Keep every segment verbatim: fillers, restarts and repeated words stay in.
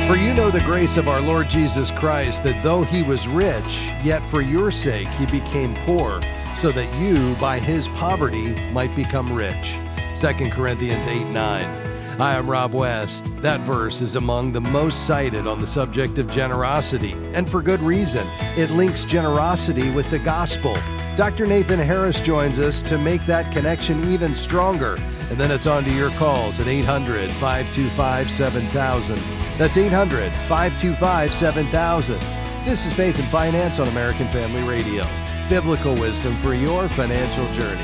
For you know the grace of our Lord Jesus Christ, that though he was rich, yet for your sake he became poor, so that you, by his poverty, might become rich. Second Corinthians eight nine. Hi, I'm Rob West. That verse is among the most cited on the subject of generosity, and for good reason. It links generosity with the gospel. Doctor Nathan Harris joins us to make that connection even stronger. And then it's on to your calls at eight hundred, five two five, seven thousand. That's eight hundred, five two five, seven thousand. This is Faith and Finance on American Family Radio. Biblical wisdom for your financial journey.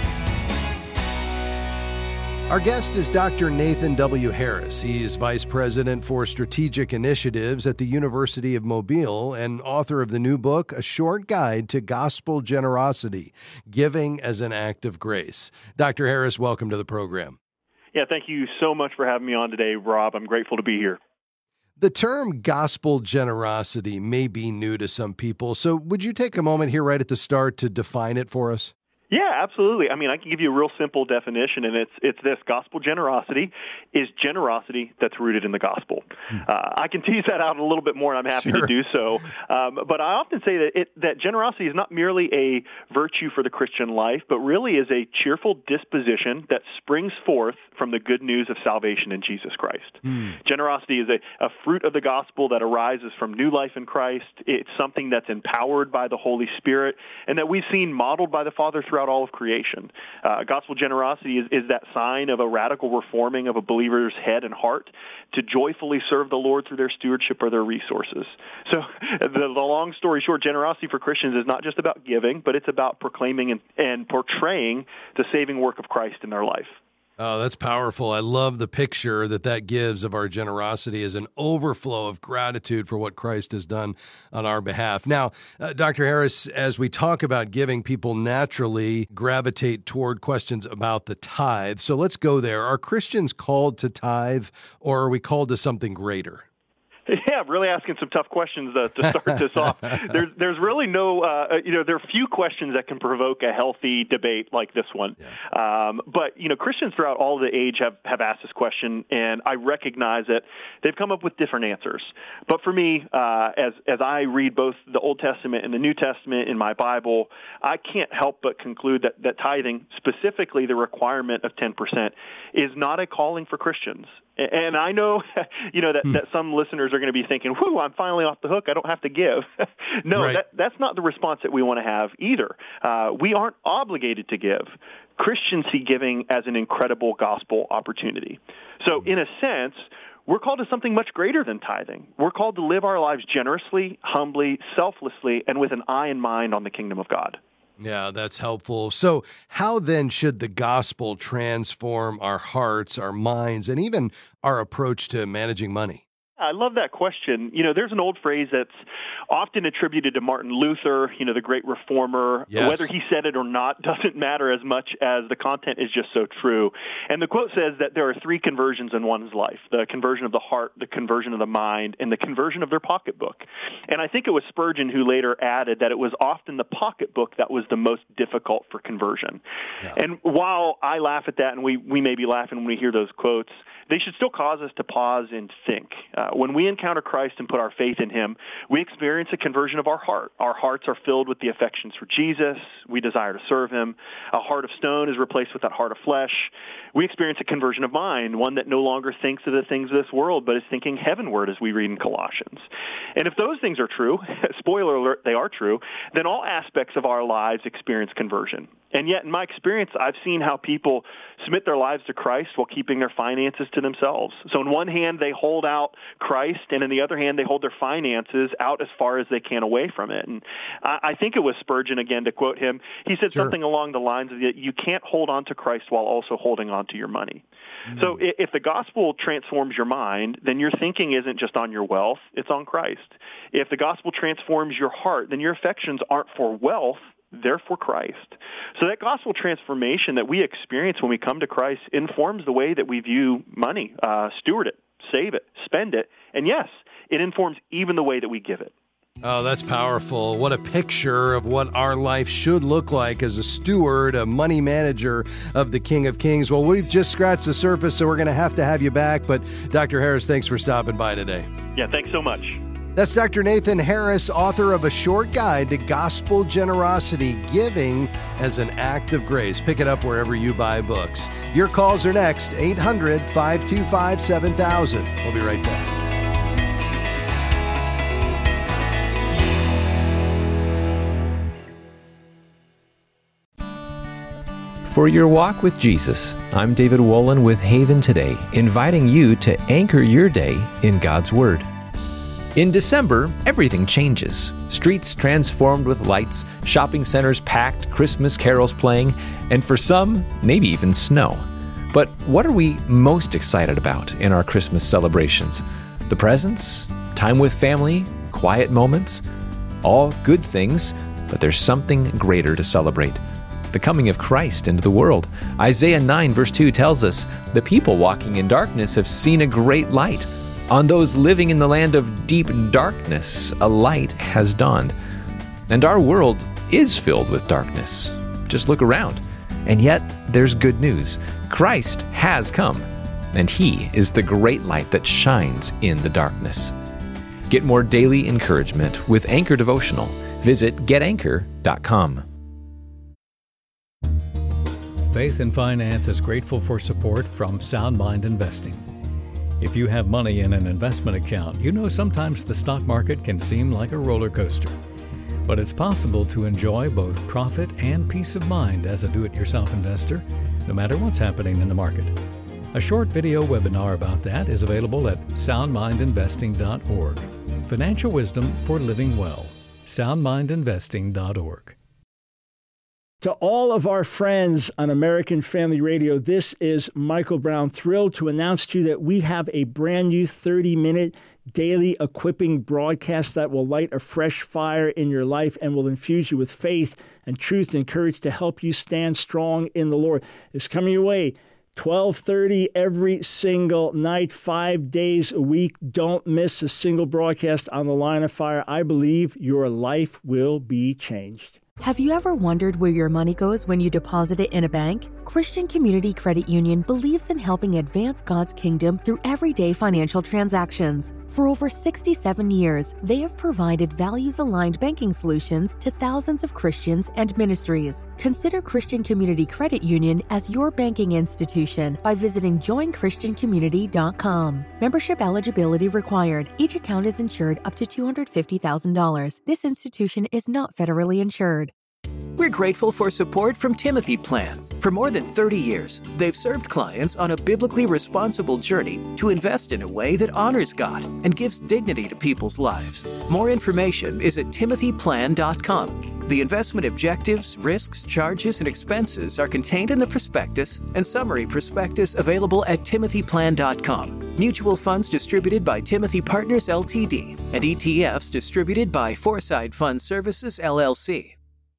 Our guest is Doctor Nathan W. Harris. He is Vice President for Strategic Initiatives at the University of Mobile and author of the new book, A Short Guide to Gospel Generosity, Giving as an Act of Grace. Doctor Harris, welcome to the program. Yeah, thank you so much for having me on today, Rob. I'm grateful to be here. The term gospel generosity may be new to some people, so would you take a moment here right at the start to define it for us? Yeah, absolutely. I mean, I can give you a real simple definition, and it's it's this. Gospel generosity is generosity that's rooted in the gospel. Uh, I can tease that out a little bit more, and I'm happy Sure. to do so. Um, but I often say that it, that generosity is not merely a virtue for the Christian life, but really is a cheerful disposition that springs forth from the good news of salvation in Jesus Christ. Hmm. Generosity is a, a fruit of the gospel that arises from new life in Christ. It's something that's empowered by the Holy Spirit, and that we've seen modeled by the Father throughout all of creation. Uh, gospel generosity is, is that sign of a radical reforming of a believer's head and heart to joyfully serve the Lord through their stewardship or their resources. So the, the long story short, generosity for Christians is not just about giving, but it's about proclaiming and, and portraying the saving work of Christ in their life. Oh, that's powerful. I love the picture that that gives of our generosity as an overflow of gratitude for what Christ has done on our behalf. Now, uh, Doctor Harris, as we talk about giving, people naturally gravitate toward questions about the tithe. So let's go there. Are Christians called to tithe, or are we called to something greater? Yeah, really asking some tough questions uh, to start this off. There's there's really no, uh, you know, there are few questions that can provoke a healthy debate like this one. Yeah. Um, but, you know, Christians throughout all the age have, have asked this question, and I recognize that they've come up with different answers. But for me, uh, as, as I read both the Old Testament and the New Testament in my Bible, I can't help but conclude that, that tithing, specifically the requirement of ten percent, is not a calling for Christians. And I know, you know, that, that some listeners are going to be thinking, whew, I'm finally off the hook. I don't have to give. no, right. that, that's not the response that we want to have either. Uh, we aren't obligated to give. Christians see giving as an incredible gospel opportunity. So in a sense, we're called to something much greater than tithing. We're called to live our lives generously, humbly, selflessly, and with an eye and mind on the kingdom of God. Yeah, that's helpful. So how then should the gospel transform our hearts, our minds, and even our approach to managing money? I love that question. You know, there's an old phrase that's often attributed to Martin Luther, you know, the great reformer. Yes. Whether he said it or not doesn't matter as much as the content is just so true. And the quote says that there are three conversions in one's life: the conversion of the heart, the conversion of the mind, and the conversion of their pocketbook. And I think it was Spurgeon who later added that it was often the pocketbook that was the most difficult for conversion. Yeah. And while I laugh at that, and we, we may be laughing when we hear those quotes, they should still cause us to pause and think. Uh, when we encounter Christ and put our faith in him, we experience a conversion of our heart. Our hearts are filled with the affections for Jesus. We desire to serve him. A heart of stone is replaced with that heart of flesh. We experience a conversion of mind, one that no longer thinks of the things of this world, but is thinking heavenward, as we read in Colossians. And if those things are true, spoiler alert, they are true, then all aspects of our lives experience conversion. And yet, in my experience, I've seen how people submit their lives to Christ while keeping their finances to themselves. So in one hand, they hold out Christ, and in the other hand, they hold their finances out as far as they can away from it. And I, I think it was Spurgeon, again, to quote him. He said Sure. something along the lines of, you can't hold on to Christ while also holding on to your money. Mm-hmm. So if the gospel transforms your mind, then your thinking isn't just on your wealth, it's on Christ. If the gospel transforms your heart, then your affections aren't for wealth, they're for Christ. So that gospel transformation that we experience when we come to Christ informs the way that we view money, uh, steward it, save it, spend it, and yes, it informs even the way that we give it. Oh, that's powerful. What a picture of what our life should look like as a steward, a money manager of the King of Kings. Well, we've just scratched the surface, so we're going to have to have you back. But Doctor Harris, thanks for stopping by today. Yeah, thanks so much. That's Doctor Nathan Harris, author of A Short Guide to Gospel Generosity, Giving as an Act of Grace. Pick it up wherever you buy books. Your calls are next, eight hundred, five two five, seven thousand. We'll be right back. For your walk with Jesus, I'm David Wolin with Haven Today, inviting you to anchor your day in God's Word. In December, everything changes. Streets transformed with lights, shopping centers packed, Christmas carols playing, and for some, maybe even snow. But what are we most excited about in our Christmas celebrations? The presents? Time with family? Quiet moments? All good things, but there's something greater to celebrate. The coming of Christ into the world. Isaiah nine verse two tells us, "The people walking in darkness have seen a great light. On those living in the land of deep darkness, a light has dawned." And our world is filled with darkness. Just look around. And yet, there's good news. Christ has come, and He is the great light that shines in the darkness. Get more daily encouragement with Anchor Devotional. Visit get anchor dot com. Faith and Finance is grateful for support from Sound Mind Investing. If you have money in an investment account, you know sometimes the stock market can seem like a roller coaster. But it's possible to enjoy both profit and peace of mind as a do-it-yourself investor, no matter what's happening in the market. A short video webinar about that is available at sound mind investing dot org. Financial wisdom for living well. sound mind investing dot org. To all of our friends on American Family Radio, this is Michael Brown, thrilled to announce to you that we have a brand new thirty-minute daily equipping broadcast that will light a fresh fire in your life and will infuse you with faith and truth and courage to help you stand strong in the Lord. It's coming your way, twelve thirty every single night, five days a week. Don't miss a single broadcast on the Line of Fire. I believe your life will be changed. Have you ever wondered where your money goes when you deposit it in a bank? Christian Community Credit Union believes in helping advance God's kingdom through everyday financial transactions. For over sixty-seven years, they have provided values-aligned banking solutions to thousands of Christians and ministries. Consider Christian Community Credit Union as your banking institution by visiting join christian community dot com. Membership eligibility required. Each account is insured up to two hundred fifty thousand dollars. This institution is not federally insured. We're grateful for support from Timothy Plan. For more than thirty years, they've served clients on a biblically responsible journey to invest in a way that honors God and gives dignity to people's lives. More information is at timothy plan dot com. The investment objectives, risks, charges, and expenses are contained in the prospectus and summary prospectus available at timothy plan dot com. Mutual funds distributed by Timothy Partners L T D and E T Fs distributed by Foreside Fund Services L L C.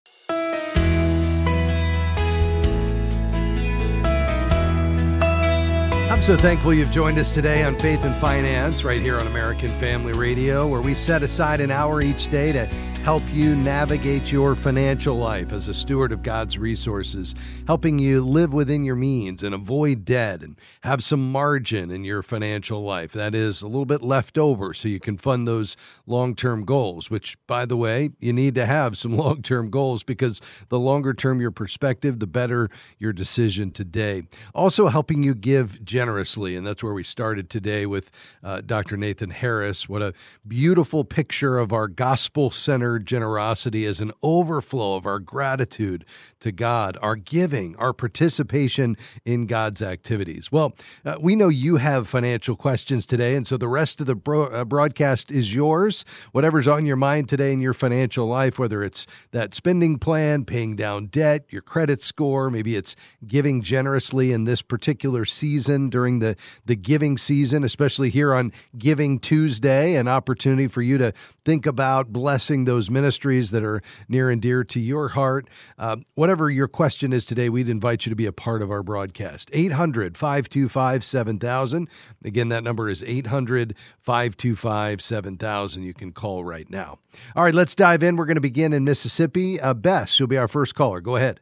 I'm so thankful you've joined us today on Faith and Finance right here on American Family Radio, where we set aside an hour each day to help you navigate your financial life as a steward of God's resources, helping you live within your means and avoid debt and have some margin in your financial life. That is a little bit left over so you can fund those long-term goals, which, by the way, you need to have some long-term goals because the longer term your perspective, the better your decision today. Also helping you give generously, and that's where we started today with uh, Doctor Nathan Harris. What a beautiful picture of our gospel-centered generosity as an overflow of our gratitude to God, our giving, our participation in God's activities. Well, uh, we know you have financial questions today, and so the rest of the bro- uh, broadcast is yours. Whatever's on your mind today in your financial life, whether it's that spending plan, paying down debt, your credit score, maybe it's giving generously in this particular season during the, the giving season, especially here on Giving Tuesday, an opportunity for you to think about blessing those those ministries that are near and dear to your heart. Uh, whatever your question is today, we'd invite you to be a part of our broadcast. eight hundred, five two five, seven thousand. Again, that number is eight hundred, five two five, seven thousand. You can call right now. All right, let's dive in. We're going to begin in Mississippi. Uh, Bess, you'll be our first caller. Go ahead.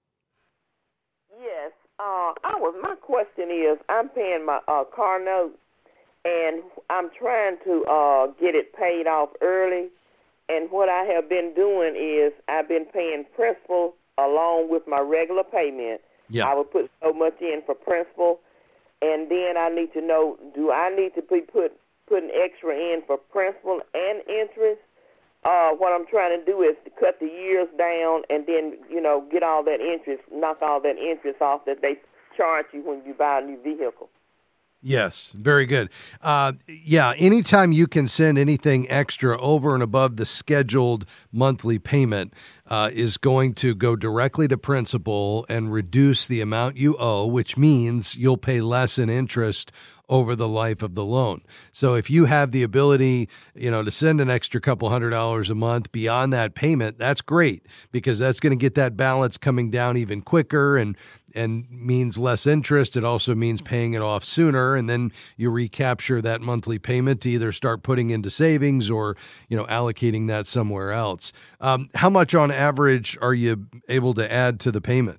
Yes. Uh, I was. My question is, I'm paying my uh, car note, and I'm trying to uh, get it paid off early. And what I have been doing is I've been paying principal along with my regular payment. Yeah. I would put so much in for principal, and then I need to know, do I need to be put putting extra in for principal and interest? Uh, what I'm trying to do is to cut the years down and then, you know, get all that interest, knock all that interest off that they charge you when you buy a new vehicle. Yes, very good. Uh, yeah, anytime you can send anything extra over and above the scheduled monthly payment uh, is going to go directly to principal and reduce the amount you owe, which means you'll pay less in interest over the life of the loan. So if you have the ability, you know, to send an extra couple hundred dollars a month beyond that payment, that's great, because that's going to get that balance coming down even quicker and and means less interest. It also means paying it off sooner, and then you recapture that monthly payment to either start putting into savings or, you know, allocating that somewhere else. Um, how much on average are you able to add to the payment?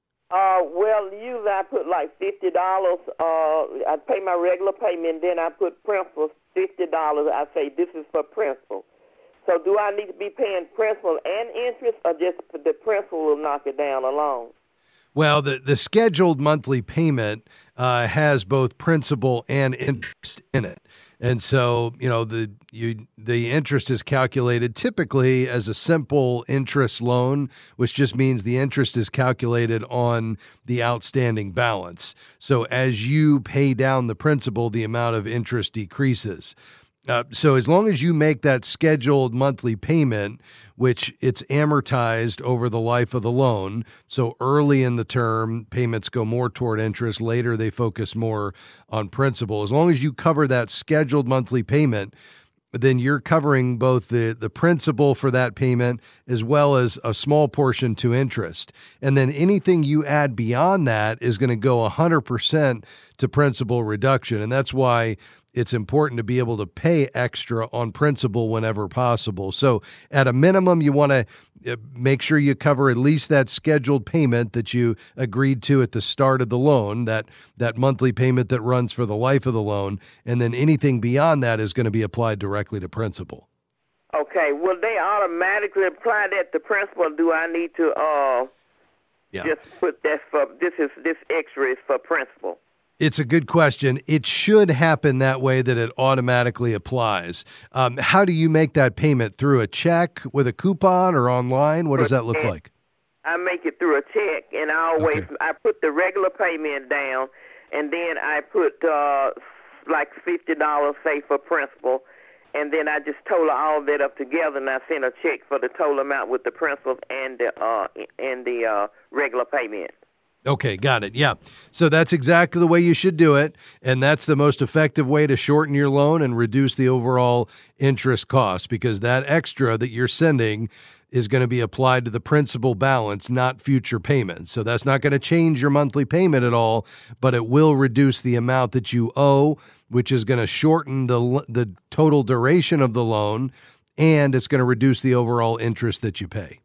Uh, well, usually I put like fifty dollars. Uh, I pay my regular payment, then I put principal fifty dollars. I say this is for principal. So do I need to be paying principal and interest, or just the principal will knock it down alone? Well, the, the scheduled monthly payment uh, has both principal and interest in it. And so, you know, the you the interest is calculated typically as a simple interest loan, which just means the interest is calculated on the outstanding balance. So as you pay down the principal, the amount of interest decreases. Uh, so as long as you make that scheduled monthly payment, which it's amortized over the life of the loan, so early in the term, payments go more toward interest. Later, they focus more on principal. As long as you cover that scheduled monthly payment, then you're covering both the, the principal for that payment as well as a small portion to interest. And then anything you add beyond that is going to go one hundred percent to principal reduction. And that's why it's important to be able to pay extra on principal whenever possible. So at a minimum, you want to make sure you cover at least that scheduled payment that you agreed to at the start of the loan, that, that monthly payment that runs for the life of the loan. And then anything beyond that is going to be applied directly to principal. Okay. Will they automatically apply that to principal? Or do I need to uh, yeah. just put that for, this is this extra is for principal? It's a good question. It should happen that way, that it automatically applies. Um, how do you make that payment? Through a check with a coupon or online? What does that look like? I make it through a check, and I always Okay. I put the regular payment down, and then I put uh, like fifty dollars, say, for principal, and then I just total all that up together, and I send a check for the total amount with the principal and the uh, and the uh, regular payment. Okay, got it. Yeah. So that's exactly the way you should do it. And that's the most effective way to shorten your loan and reduce the overall interest cost, because that extra that you're sending is going to be applied to the principal balance, not future payments. So that's not going to change your monthly payment at all, but it will reduce the amount that you owe, which is going to shorten the the total duration of the loan, and it's going to reduce the overall interest that you pay.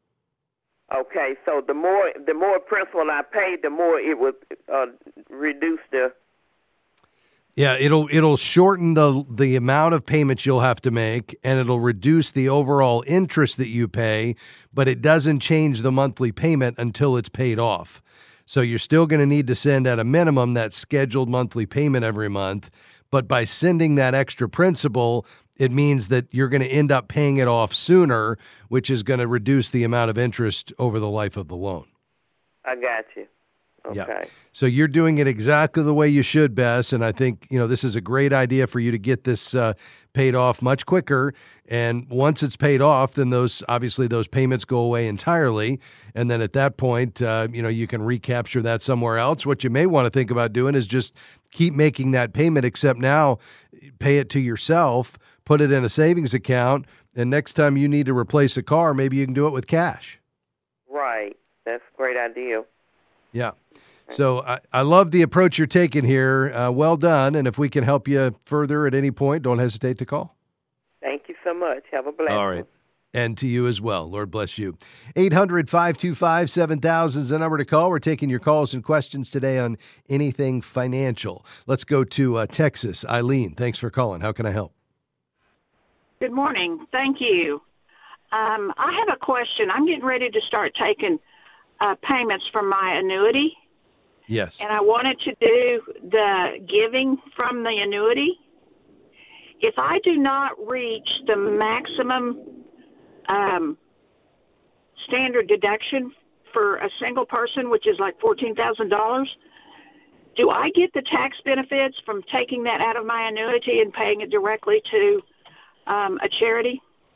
Okay, so the more the more principal I pay, the more it would uh, reduce the. Yeah, it'll it'll shorten the the amount of payments you'll have to make, and it'll reduce the overall interest that you pay, but it doesn't change the monthly payment until it's paid off. So you're still going to need to send at a minimum that scheduled monthly payment every month, but by sending that extra principal, it means that you're going to end up paying it off sooner, which is going to reduce the amount of interest over the life of the loan. I got you. Okay. Yeah. So you're doing it exactly the way you should, Bess. And I think, you know, this is a great idea for you to get this uh, paid off much quicker. And once it's paid off, then those, obviously those payments go away entirely. And then at that point, uh, you know, you can recapture that somewhere else. What you may want to think about doing is just keep making that payment, except now pay it to yourself, put it in a savings account, And next time you need to replace a car, maybe you can do it with cash. Right. That's a great idea. Yeah. So I, I love the approach you're taking here. Uh, well done. And if we can help you further at any point, don't hesitate to call. Thank you so much. Have a blessing. All right. And to you as well. Lord bless you. eight hundred, five two five, seven thousand is the number to call. We're taking your calls and questions today on anything financial. Let's go to uh, Texas. Eileen, thanks for calling. How can I help? Good morning. Thank you. Um, I have a question. I'm getting ready to start taking uh, payments from my annuity. Yes. And I wanted to do the giving from the annuity. If I do not reach the maximum um, standard deduction for a single person, which is like fourteen thousand dollars, do I get the tax benefits from taking that out of my annuity and paying it directly to um, a charity?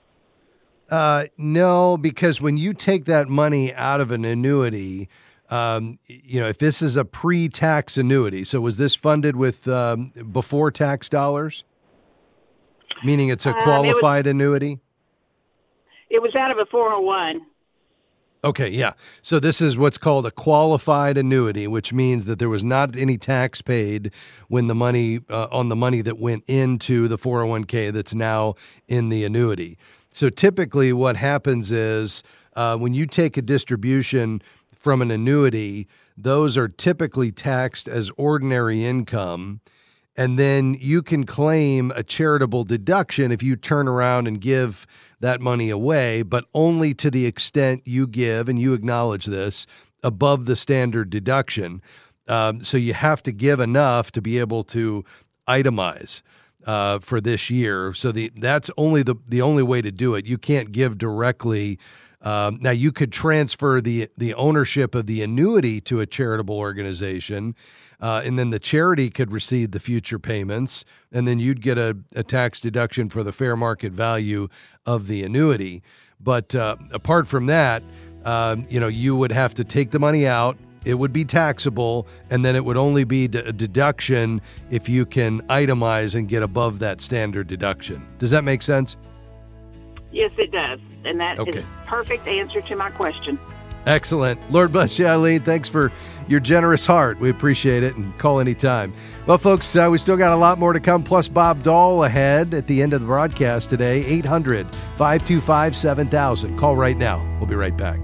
Uh, no, because when you take that money out of an annuity, um, you know, if this is a pre-tax annuity, so was this funded with um, before tax dollars? Meaning it's a qualified um, it was, annuity? It was out of a four oh one. Okay, yeah. So this is what's called a qualified annuity, which means that there was not any tax paid when the money uh, on the money that went into the four oh one k that's now in the annuity. So typically what happens is uh, when you take a distribution from an annuity, those are typically taxed as ordinary income. And then you can claim a charitable deduction if you turn around and give that money away, but only to the extent you give, and you acknowledge this, above the standard deduction. Um, so you have to give enough to be able to itemize uh, for this year. So the that's only the, the only way to do it. You can't give directly. Um, now, you could transfer the the ownership of the annuity to a charitable organization, uh, and then the charity could receive the future payments, and then you'd get a, a tax deduction for the fair market value of the annuity. But uh, apart from that, uh, you know, you would have to take the money out. It would be taxable, and then it would only be a deduction if you can itemize and get above that standard deduction. Does that make sense? Yes, it does. And that okay. is a perfect answer to my question. Excellent. Lord bless you, Eileen. Thanks for your generous heart. We appreciate it, and call anytime. Well, folks, uh, we still got a lot more to come, plus Bob Dahl ahead at the end of the broadcast today. eight hundred, five two five, seven thousand. Call right now. We'll be right back.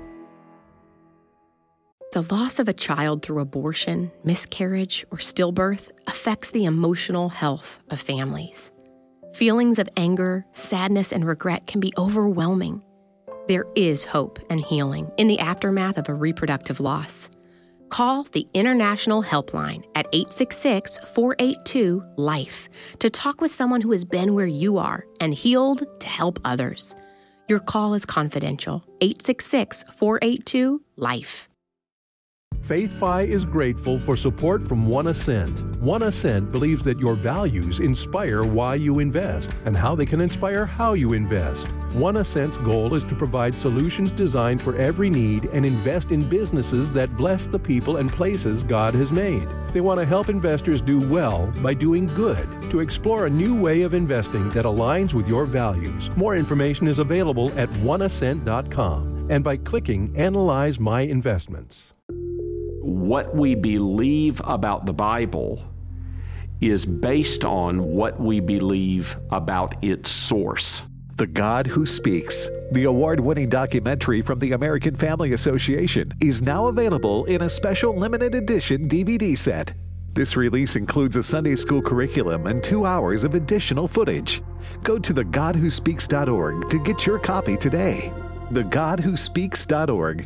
The loss of a child through abortion, miscarriage, or stillbirth affects the emotional health of families. Feelings of anger, sadness, and regret can be overwhelming. There is hope and healing in the aftermath of a reproductive loss. Call the International Helpline at eight six six, four eight two, LIFE to talk with someone who has been where you are and healed to help others. Your call is confidential. eight six six, four eight two, LIFE. FaithFi is grateful for support from One Ascent. One Ascent believes that your values inspire why you invest and how they can inspire how you invest. One Ascent's goal is to provide solutions designed for every need and invest in businesses that bless the people and places God has made. They want to help investors do well by doing good, to explore a new way of investing that aligns with your values. More information is available at one ascent dot com and by clicking Analyze My Investments. What we believe about the Bible is based on what we believe about its source. The God Who Speaks, the award-winning documentary from the American Family Association, is now available in a special limited edition D V D set. This release includes a Sunday school curriculum and two hours of additional footage. Go to the god who speaks dot org to get your copy today. the god who speaks dot org.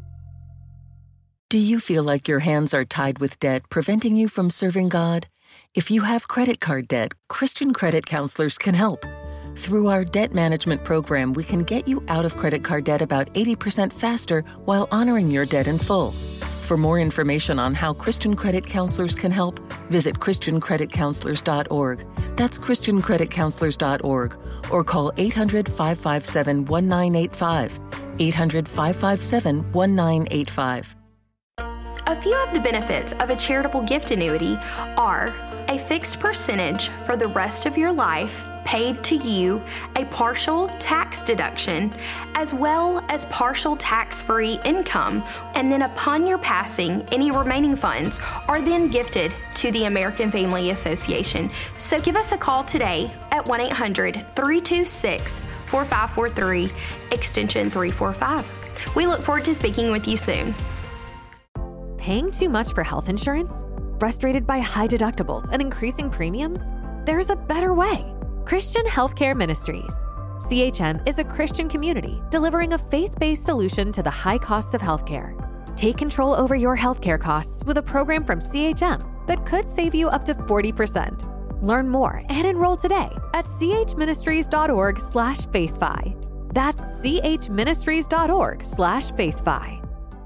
Do you feel like your hands are tied with debt, preventing you from serving God? If you have credit card debt, Christian Credit Counselors can help. Through our debt management program, we can get you out of credit card debt about eighty percent faster while honoring your debt in full. For more information on how Christian Credit Counselors can help, visit christian credit counselors dot org. That's christian credit counselors dot org. Or call eight hundred, five five seven, one nine eight five. eight hundred, five five seven, one nine eight five. A few of the benefits of a charitable gift annuity are a fixed percentage for the rest of your life paid to you, a partial tax deduction, as well as partial tax-free income, and then upon your passing, any remaining funds are then gifted to the American Family Association. So give us a call today at one eight hundred, three two six, four five four three, extension three four five. We look forward to speaking with you soon. Paying too much for health insurance? Frustrated by high deductibles and increasing premiums? There's a better way. Christian Healthcare Ministries. C H M is a Christian community delivering a faith-based solution to the high costs of healthcare. Take control over your healthcare costs with a program from C H M that could save you up to forty percent. Learn more and enroll today at chministries.org slash faithfi. That's chministries.org slash faithfi.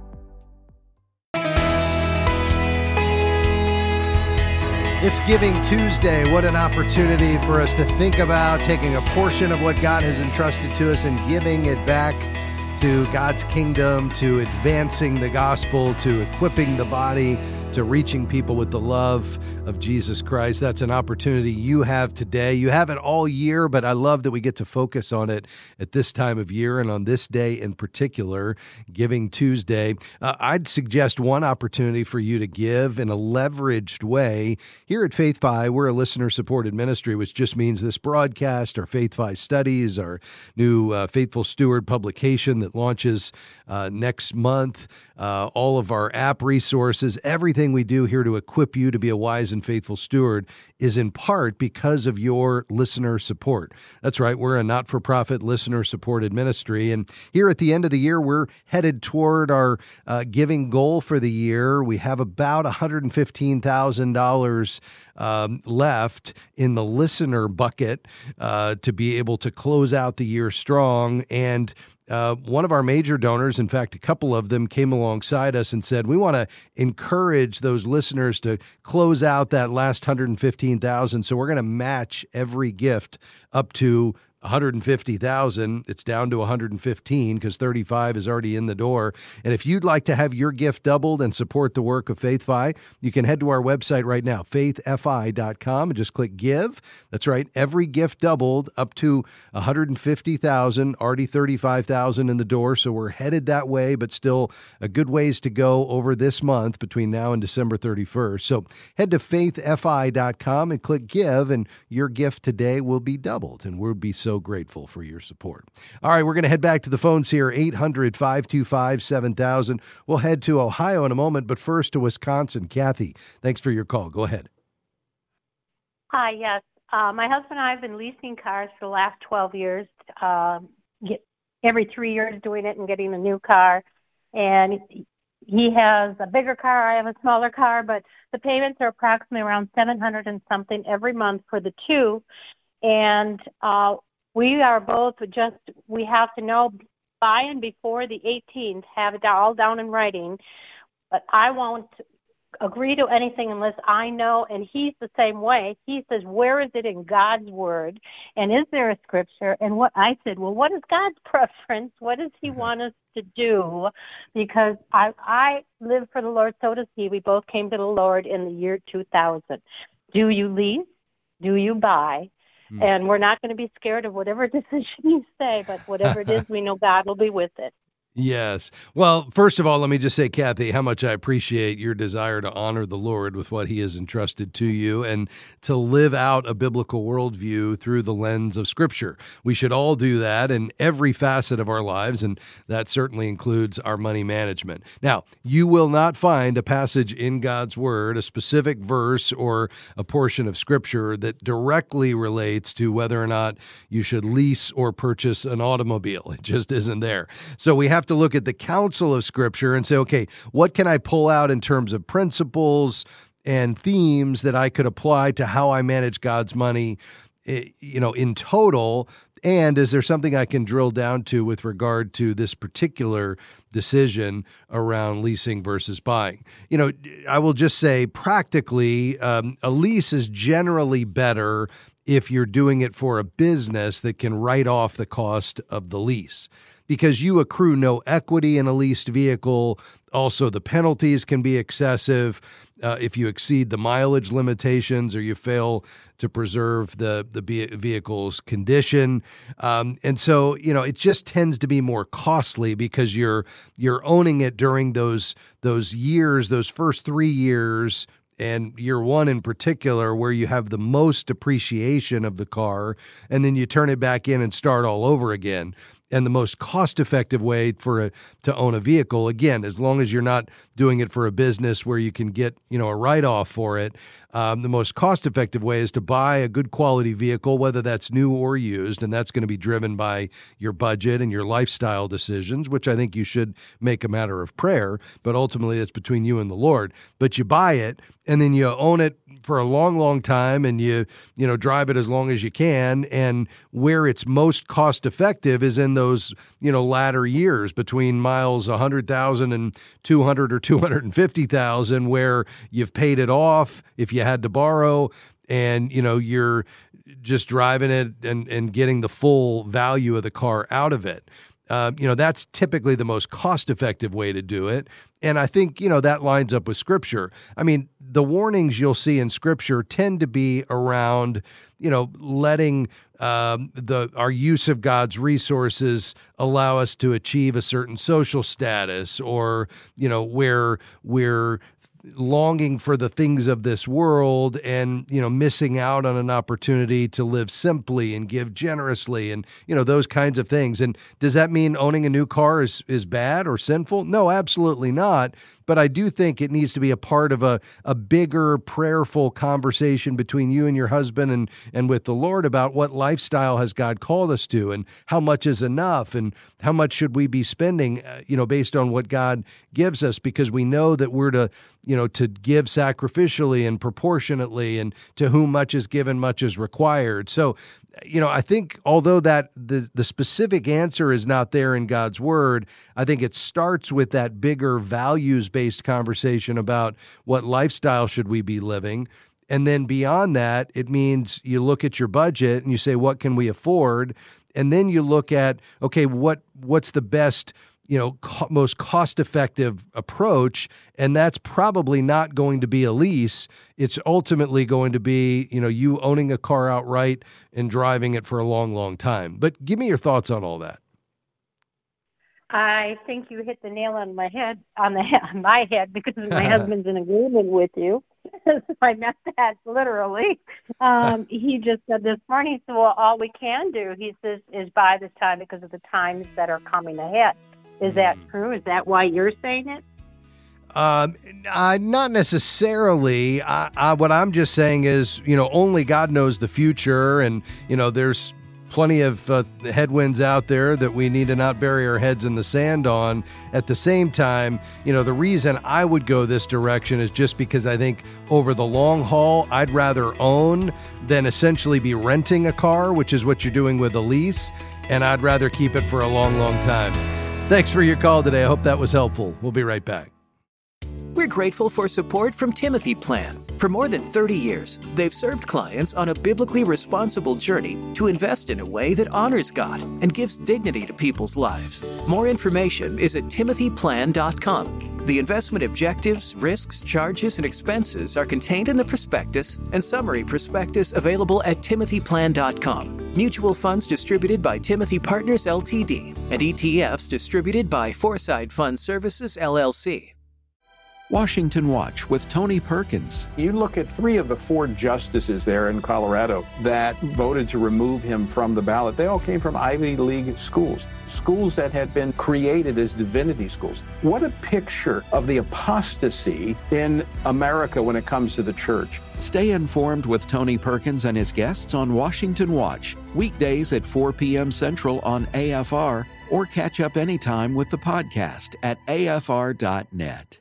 It's Giving Tuesday. What an opportunity for us to think about taking a portion of what God has entrusted to us and giving it back to God's kingdom, to advancing the gospel, to equipping the body, to reaching people with the love of Jesus Christ. That's an opportunity you have today. You have it all year, but I love that we get to focus on it at this time of year and on this day in particular, Giving Tuesday. Uh, I'd suggest one opportunity for you to give in a leveraged way. Here at FaithFi, we're a listener-supported ministry, which just means this broadcast, our FaithFi studies, our new uh, Faithful Steward publication that launches uh, next month, uh, all of our app resources, everything we do here to equip you to be a wise and faithful steward is in part because of your listener support. That's right. We're a not-for-profit listener-supported ministry. And here at the end of the year, we're headed toward our uh, giving goal for the year. We have about one hundred fifteen thousand dollars um, left in the listener bucket uh, to be able to close out the year strong. And Uh, one of our major donors, in fact, a couple of them came alongside us and said, we want to encourage those listeners to close out that last one hundred fifteen thousand dollars. So we're going to match every gift up to one hundred fifty thousand dollars. It's down to one hundred fifteen because thirty-five is already in the door. And if you'd like to have your gift doubled and support the work of FaithFi, you can head to our website right now, faith f i dot com, and just click Give. That's right. Every gift doubled up to one hundred fifty thousand dollars, already thirty-five thousand dollars in the door. So we're headed that way, but still a good ways to go over this month between now and December thirty-first. So head to faith f i dot com and click Give, and your gift today will be doubled, and we'll be so grateful for your support. All right, we're going to head back to the phones here, eight hundred, five two five, seven thousand. We'll head to Ohio in a moment, but first to Wisconsin. Kathy, thanks for your call. Go ahead. Hi, yes. Uh, my husband and I have been leasing cars for the last twelve years, uh, get, every three years doing it and getting a new car. And he has a bigger car, I have a smaller car, but the payments are approximately around seven hundred and something every month for the two. And uh, we are both just, we have to know by and before the eighteenth, have it all down in writing. But I won't agree to anything unless I know, and he's the same way. He says, where is it in God's word? And is there a scripture? And what I said, well, what is God's preference? What does he want us to do? Because I, I live for the Lord, so does he. We both came to the Lord in the year two thousand. Do you lease? Do you buy? And we're not going to be scared of whatever decision you say, but whatever it is, we know God will be with it. Yes. Well, first of all, let me just say, Kathy, how much I appreciate your desire to honor the Lord with what he has entrusted to you and to live out a biblical worldview through the lens of Scripture. We should all do that in every facet of our lives, and that certainly includes our money management. Now, you will not find a passage in God's Word, a specific verse or a portion of Scripture that directly relates to whether or not you should lease or purchase an automobile. It just isn't there. So we have to look at the counsel of Scripture and say, okay, what can I pull out in terms of principles and themes that I could apply to how I manage God's money, you know, in total? And is there something I can drill down to with regard to this particular decision around leasing versus buying? You know, I will just say practically, um, a lease is generally better if you're doing it for a business that can write off the cost of the lease, because you accrue no equity in a leased vehicle Also, the penalties can be excessive uh, if you exceed the mileage limitations or you fail to preserve the, the vehicle's condition. Um, and so, you know, it just tends to be more costly because you're you're owning it during those those years, those first three years, and year one in particular, where you have the most depreciation of the car, and then you turn it back in and start all over again. And the most cost-effective way for a, to own a vehicle, again, as long as you're not doing it for a business where you can get, you know, a write-off for it, um, the most cost-effective way is to buy a good quality vehicle, whether that's new or used, and that's going to be driven by your budget and your lifestyle decisions, which I think you should make a matter of prayer, but ultimately it's between you and the Lord. But you buy it, and then you own it for a long, long time, and you, you know, drive it as long as you can, and where it's most cost-effective is in those, you know, latter years between miles one hundred thousand and two hundred or two hundred fifty thousand, where you've paid it off if you had to borrow, and, you know, you're just driving it and, and getting the full value of the car out of it. Uh, you know, that's typically the most cost-effective way to do it. And I think, you know, that lines up with Scripture. I mean, the warnings you'll see in Scripture tend to be around, you know, letting um, the our use of God's resources allow us to achieve a certain social status, or, you know, where we're longing for the things of this world and, you know, missing out on an opportunity to live simply and give generously and, you know, those kinds of things. And does that mean owning a new car is, is bad or sinful? No, absolutely not. But I do think it needs to be a part of a, a bigger prayerful conversation between you and your husband and, and with the Lord about what lifestyle has God called us to, and how much is enough, and how much should we be spending, uh, you know, based on what God gives us, because we know that we're to, you know, to give sacrificially and proportionately, and to whom much is given, much is required. So, you know, I think although that the, the specific answer is not there in God's Word, I think it starts with that bigger values-based conversation about what lifestyle should we be living. And then beyond that, it means you look at your budget and you say, what can we afford? And then you look at, okay, what what's the best, you know, co- most cost-effective approach, and that's probably not going to be a lease. It's ultimately going to be, you know, you owning a car outright and driving it for a long, long time. But give me your thoughts on all that. I think you hit the nail on my head, on the on my head, because my husband's in agreement with you. I meant that literally. Um, he just said this morning, he said, well, all we can do, he says, is buy this time because of the times that are coming ahead. Is that true? Is that why you're saying it? Um, uh, not necessarily. I, I, what I'm just saying is, you know, only God knows the future, and, you know, there's plenty of uh, headwinds out there that we need to not bury our heads in the sand on. At the same time, you know, the reason I would go this direction is just because I think over the long haul, I'd rather own than essentially be renting a car, which is what you're doing with a lease, and I'd rather keep it for a long, long time. Thanks for your call today. I hope that was helpful. We'll be right back. We're grateful for support from Timothy Plan. For more than thirty years, they've served clients on a biblically responsible journey to invest in a way that honors God and gives dignity to people's lives. More information is at timothy plan dot com. The investment objectives, risks, charges, and expenses are contained in the prospectus and summary prospectus available at timothy plan dot com. Mutual funds distributed by Timothy Partners L T D and E T Fs distributed by Foreside Fund Services L L C. Washington Watch with Tony Perkins. You look at three of the four justices there in Colorado that voted to remove him from the ballot. They all came from Ivy League schools, schools that had been created as divinity schools. What a picture of the apostasy in America when it comes to the church. Stay informed with Tony Perkins and his guests on Washington Watch, weekdays at four p.m. Central on A F R, or catch up anytime with the podcast at A F R dot net.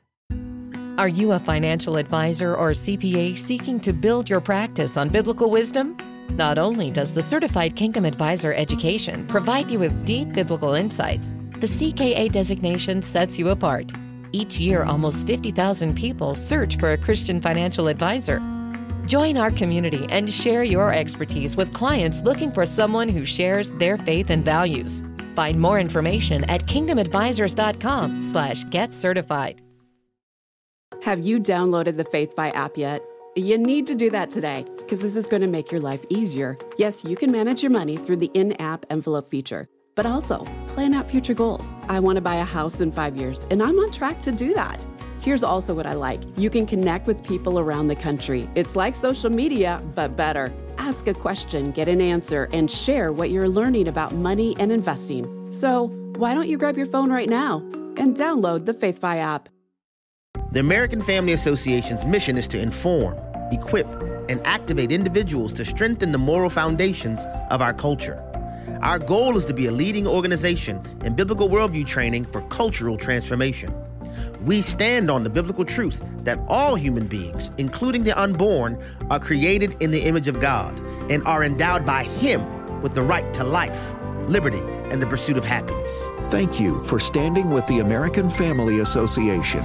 Are you a financial advisor or C P A seeking to build your practice on biblical wisdom? Not only does the Certified Kingdom Advisor education provide you with deep biblical insights, the C K A designation sets you apart. Each year, almost fifty thousand people search for a Christian financial advisor. Join our community and share your expertise with clients looking for someone who shares their faith and values. Find more information at kingdomadvisors.com slash get certified. Have you downloaded the FaithFi app yet? You need to do that today, because this is going to make your life easier. Yes, you can manage your money through the in-app envelope feature, but also plan out future goals. I want to buy a house in five years, and I'm on track to do that. Here's also what I like. You can connect with people around the country. It's like social media, but better. Ask a question, get an answer, and share what you're learning about money and investing. So why don't you grab your phone right now and download the FaithFi app? The American Family Association's mission is to inform, equip, and activate individuals to strengthen the moral foundations of our culture. Our goal is to be a leading organization in biblical worldview training for cultural transformation. We stand on the biblical truth that all human beings, including the unborn, are created in the image of God and are endowed by Him with the right to life, liberty, and the pursuit of happiness. Thank you for standing with the American Family Association.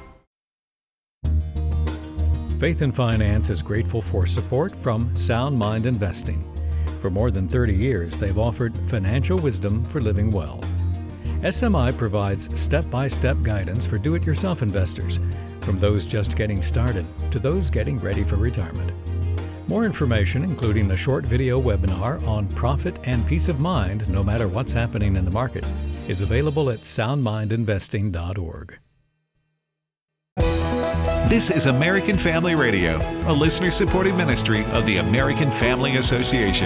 Faith and Finance is grateful for support from Sound Mind Investing. For more than thirty years, they've offered financial wisdom for living well. S M I provides step-by-step guidance for do-it-yourself investors, from those just getting started to those getting ready for retirement. More information, including a short video webinar on profit and peace of mind no matter what's happening in the market, is available at sound mind investing dot org. This is American Family Radio, a listener-supported ministry of the American Family Association.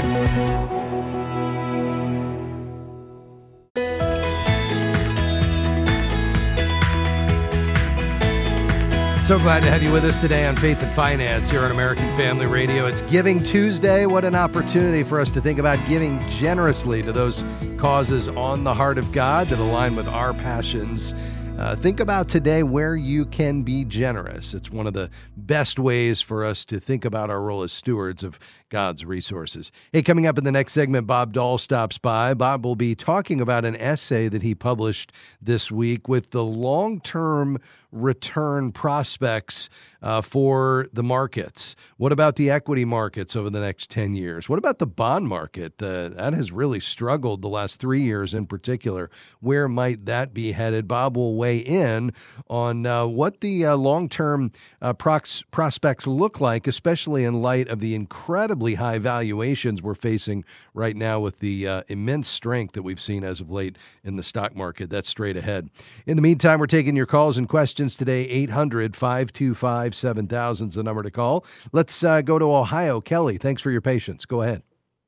So glad to have you with us today on Faith and Finance here on American Family Radio. It's Giving Tuesday. What an opportunity for us to think about giving generously to those causes on the heart of God that align with our passions. Uh, think about today where you can be generous. It's one of the best ways for us to think about our role as stewards of God's resources. Hey, coming up in the next segment, Bob Dahl stops by. Bob will be talking about an essay that he published this week with the long-term return prospects uh, for the markets. What about the equity markets over the next ten years? What about the bond market? Uh, that has really struggled the last three years in particular. Where might that be headed? Bob will weigh in on uh, what the uh, long-term uh, prox- prospects look like, especially in light of the incredibly high valuations we're facing right now with the uh, immense strength that we've seen as of late in the stock market. That's straight ahead. In the meantime, we're taking your calls and questions today. Eight hundred, five two five, seven thousand is the number to call. Let's uh, go to Ohio. Kelly, thanks for your patience. Go ahead.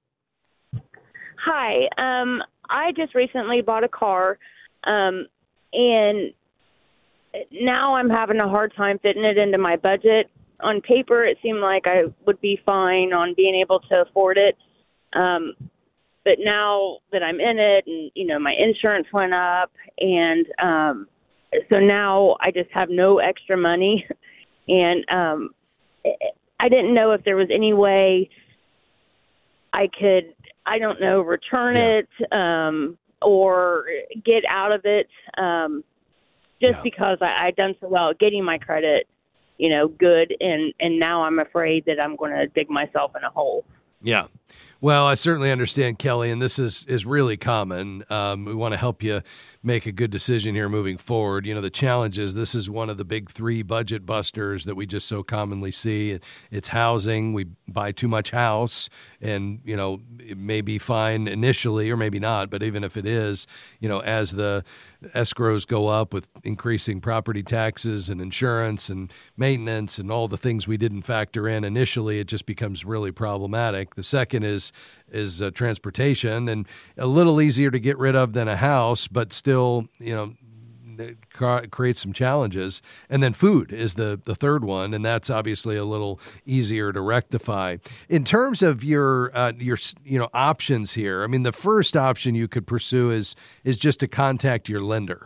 Hi. Um, I just recently bought a car, um, and now I'm having a hard time fitting it into my budget. On paper, it seemed like I would be fine on being able to afford it. Um, but now that I'm in it and, you know, my insurance went up, and um, so now I just have no extra money. And um, I didn't know if there was any way I could, I don't know, return yeah. it um, or get out of it um, just yeah. because I, I'd done so well at getting my credit, you know, good. And, and now I'm afraid that I'm going to dig myself in a hole. Yeah. Well, I certainly understand, Kelly, and this is, is really common. Um, we want to help you make a good decision here moving forward. You know, the challenge is this is one of the big three budget busters that we just so commonly see. It's housing. We buy too much house, and, you know, it may be fine initially or maybe not, but even if it is, you know, as the escrows go up with increasing property taxes and insurance and maintenance and all the things we didn't factor in initially, it just becomes really problematic. The second is is uh, transportation, and a little easier to get rid of than a house, but still, you know, it creates some challenges. And then food is the, the third one, and that's obviously a little easier to rectify. In terms of your uh, your you know options here, I mean, the first option you could pursue is is just to contact your lender.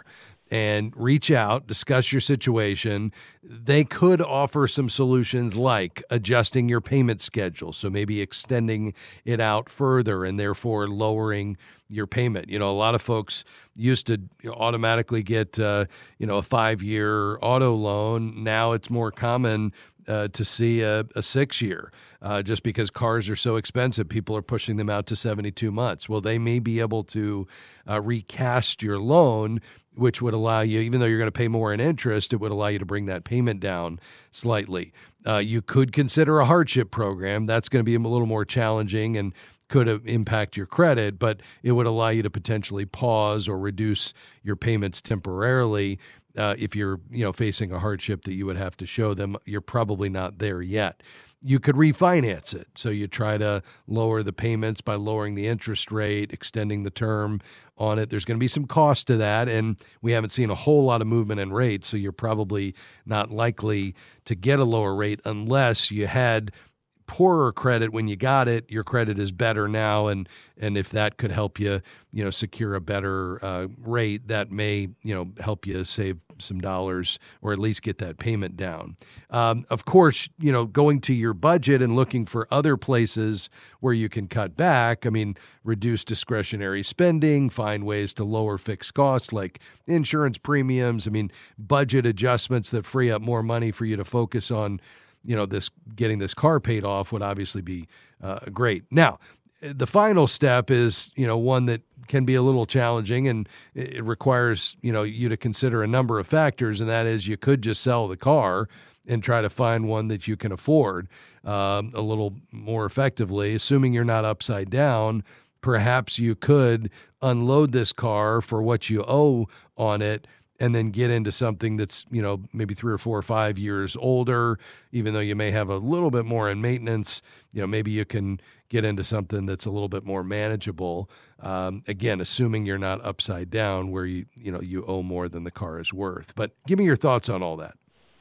and reach out, discuss your situation. They could offer some solutions like adjusting your payment schedule, so maybe extending it out further and therefore lowering your payment. You know, a lot of folks used to automatically get, uh, you know, a five-year auto loan. Now it's more common uh, to see a, a six-year uh, just because cars are so expensive. People are pushing them out to seventy-two months. Well, they may be able to uh, recast your loan, which would allow you, even though you're going to pay more in interest, it would allow you to bring that payment down slightly. Uh, you could consider a hardship program. That's going to be a little more challenging and could impact your credit, but it would allow you to potentially pause or reduce your payments temporarily. Uh, if you're, you know, facing a hardship that you would have to show them, you're probably not there yet. You could refinance it. So you try to lower the payments by lowering the interest rate, extending the term on it. There's going to be some cost to that, and we haven't seen a whole lot of movement in rates, so you're probably not likely to get a lower rate unless you had poorer credit when you got it. Your credit is better now, and and if that could help you, you know, secure a better uh, rate, that may, you know, help you save some dollars or at least get that payment down. Um, of course, you know, going to your budget and looking for other places where you can cut back. I mean, reduce discretionary spending, find ways to lower fixed costs like insurance premiums. I mean, budget adjustments that free up more money for you to focus on, you know, this getting this car paid off would obviously be uh, great. Now, the final step is, you know, one that can be a little challenging, and it requires, you know, you to consider a number of factors, and that is you could just sell the car and try to find one that you can afford um, a little more effectively. Assuming you're not upside down, perhaps you could unload this car for what you owe on it and then get into something that's, you know, maybe three or four or five years older, even though you may have a little bit more in maintenance. You know, maybe you can get into something that's a little bit more manageable. Um, again, assuming you're not upside down where you, you know, you owe more than the car is worth. But give me your thoughts on all that.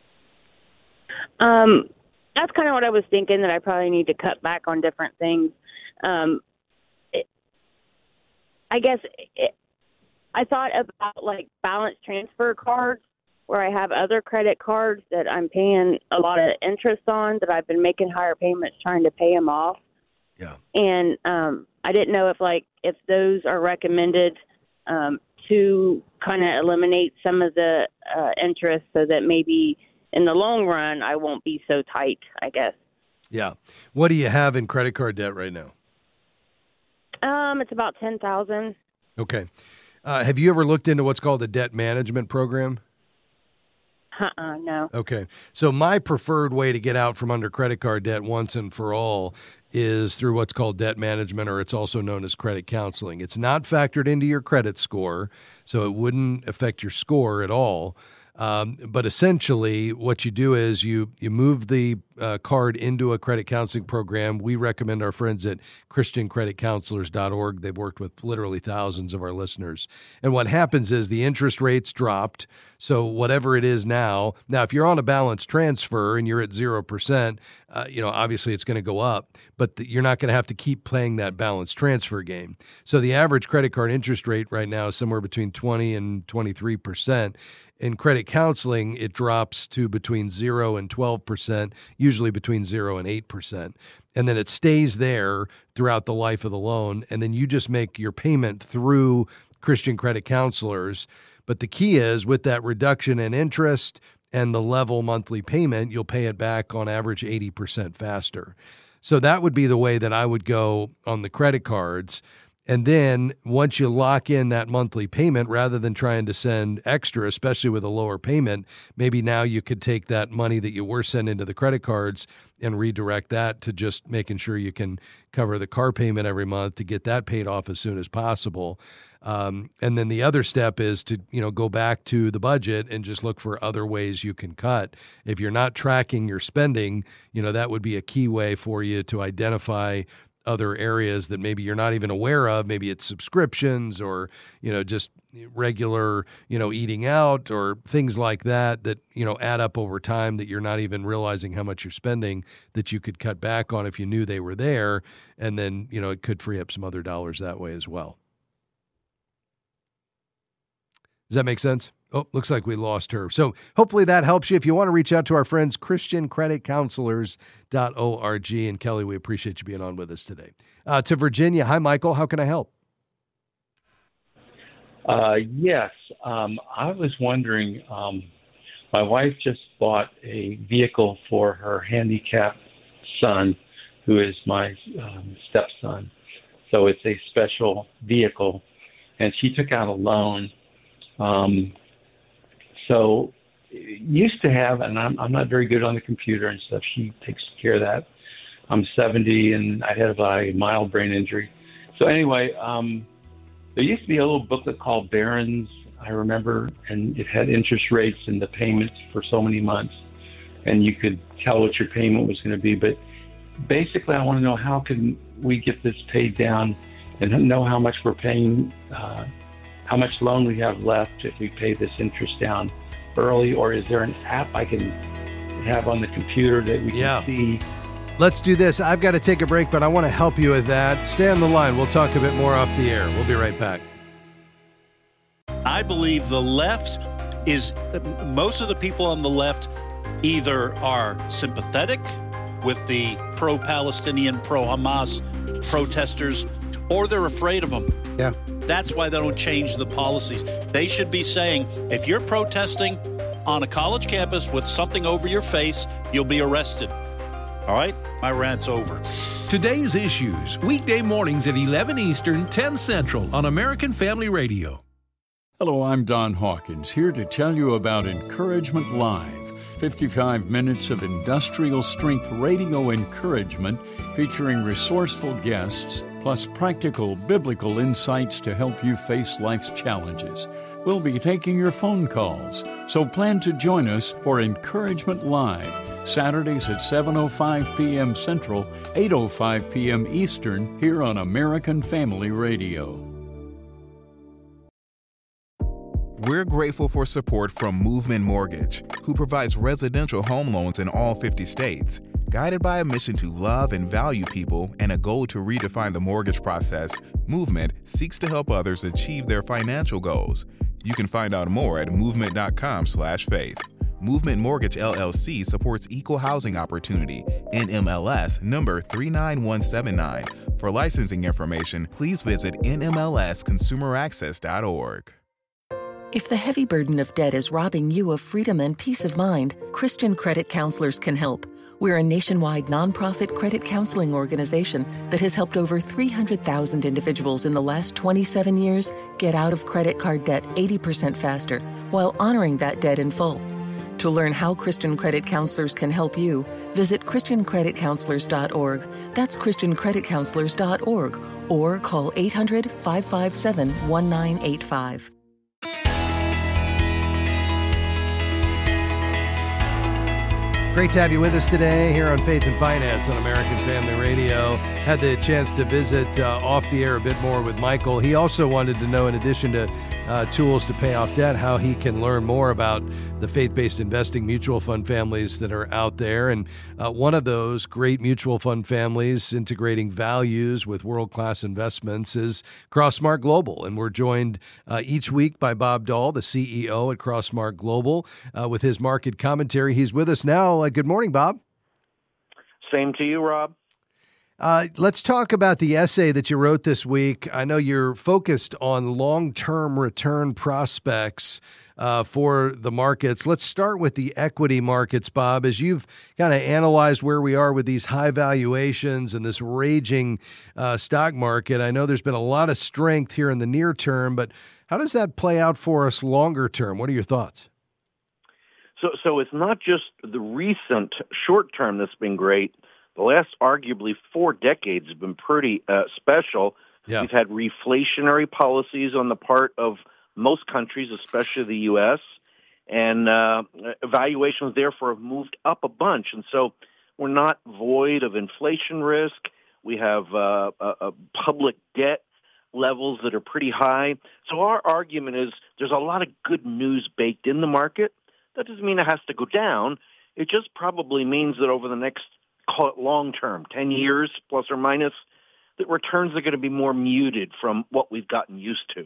Um, that's kind of what I was thinking, that I probably need to cut back on different things. Um, it, I guess it, I thought about like balance transfer cards, where I have other credit cards that I'm paying a lot of interest on, that I've been making higher payments trying to pay them off. Yeah. And um, I didn't know if like if those are recommended um, to kind of eliminate some of the uh, interest, so that maybe in the long run I won't be so tight, I guess. Yeah. What do you have in credit card debt right now? Um, it's about ten thousand. Okay. Uh, have you ever looked into what's called a debt management program? Uh-uh, no. Okay. So my preferred way to get out from under credit card debt once and for all is through what's called debt management, or it's also known as credit counseling. It's not factored into your credit score, so it wouldn't affect your score at all. Um, but essentially, what you do is you you move the uh, card into a credit counseling program. We recommend our friends at Christian Credit Counselors dot org. They've worked with literally thousands of our listeners. And what happens is the interest rates dropped. So whatever it is now, now if you're on a balance transfer and you're at zero percent, uh, you know, obviously it's going to go up, but the, you're not going to have to keep playing that balance transfer game. So the average credit card interest rate right now is somewhere between twenty and twenty-three percent. In credit counseling, it drops to between zero and twelve percent, usually between zero and eight percent. And then it stays there throughout the life of the loan. And then you just make your payment through Christian Credit Counselors. But the key is, with that reduction in interest and the level monthly payment, you'll pay it back on average eighty percent faster. So that would be the way that I would go on the credit cards. And then once you lock in that monthly payment, rather than trying to send extra, especially with a lower payment, maybe now you could take that money that you were sending to the credit cards and redirect that to just making sure you can cover the car payment every month to get that paid off as soon as possible. Um, and then the other step is to, you know, go back to the budget and just look for other ways you can cut. If you're not tracking your spending, you know, that would be a key way for you to identify other areas that maybe you're not even aware of. Maybe it's subscriptions, or, you know, just regular, you know, eating out, or things like that, that, you know, add up over time that you're not even realizing how much you're spending, that you could cut back on if you knew they were there. And then, you know, it could free up some other dollars that way as well. Does that make sense? Oh, looks like we lost her. So hopefully that helps you. If you want to reach out to our friends, christian credit counselors dot org. And Kelly, we appreciate you being on with us today. Uh, to Virginia. Hi, Michael. How can I help? Uh, yes. Um, I was wondering, um, my wife just bought a vehicle for her handicapped son, who is my um, stepson. So it's a special vehicle, and she took out a loan. Um, so used to have, and I'm, I'm not very good on the computer and stuff. She takes care of that. I'm seventy, and I have a mild brain injury. So anyway, um, there used to be a little booklet called Barron's, I remember, and it had interest rates and the payments for so many months, and you could tell what your payment was going to be. But basically, I want to know, how can we get this paid down and know how much we're paying, uh, how much loan we have left if we pay this interest down early, or is there an app I can have on the computer that we can yeah. see? Let's do this. I've got to take a break, but I want to help you with that. Stay on the line. We'll talk a bit more off the air. We'll be right back. I believe the left is, most of the people on the left either are sympathetic with the pro-Palestinian, pro-Hamas protesters, or they're afraid of them. Yeah. That's why they don't change the policies. They should be saying, if you're protesting on a college campus with something over your face, you'll be arrested. All right? My rant's over. Today's Issues, weekday mornings at eleven Eastern, ten Central on American Family Radio. Hello, I'm Don Hawkins, here to tell you about Encouragement Live. fifty-five minutes of industrial-strength radio encouragement featuring resourceful guests, plus practical biblical insights to help you face life's challenges. We'll be taking your phone calls, so plan to join us for Encouragement Live, Saturdays at seven oh five p.m. Central, eight oh five p.m. Eastern, here on American Family Radio. We're grateful for support from Movement Mortgage, who provides residential home loans in all fifty states. Guided by a mission to love and value people and a goal to redefine the mortgage process, Movement seeks to help others achieve their financial goals. You can find out more at movement dot com slash faith. Movement Mortgage L L C supports equal housing opportunity, N M L S number three nine one seven nine. For licensing information, please visit N M L S consumer access dot org. If the heavy burden of debt is robbing you of freedom and peace of mind, Christian Credit Counselors can help. We're a nationwide nonprofit credit counseling organization that has helped over three hundred thousand individuals in the last twenty-seven years get out of credit card debt eighty percent faster while honoring that debt in full. To learn how Christian Credit Counselors can help you, visit christian credit counselors dot org. That's christian credit counselors dot org, or call eight hundred, five five seven, one nine eight five. Great to have you with us today here on Faith and Finance on American Family Radio. Had the chance to visit uh, off the air a bit more with Michael. He also wanted to know, in addition to uh, tools to pay off debt, how he can learn more about the faith-based investing mutual fund families that are out there. And uh, one of those great mutual fund families integrating values with world-class investments is Crossmark Global. And we're joined uh, each week by Bob Dahl, the C E O at Crossmark Global, uh, with his market commentary. He's with us now. Uh, good morning, Bob. Same to you, Rob. Uh, let's talk about the essay that you wrote this week. I know you're focused on long-term return prospects uh, for the markets. Let's start with the equity markets, Bob. As you've kind of analyzed where we are with these high valuations and this raging uh, stock market, I know there's been a lot of strength here in the near term, but how does that play out for us longer term? What are your thoughts? So, so it's not just the recent short term that's been great. The last arguably four decades have been pretty uh, special. Yeah. We've had reflationary policies on the part of most countries, especially the U S, and uh, valuations therefore have moved up a bunch. And so we're not void of inflation risk. We have uh, uh, uh, public debt levels that are pretty high. So our argument is there's a lot of good news baked in the market. That doesn't mean it has to go down. It just probably means that over the next, call it long term, ten years plus or minus, that returns are going to be more muted from what we've gotten used to.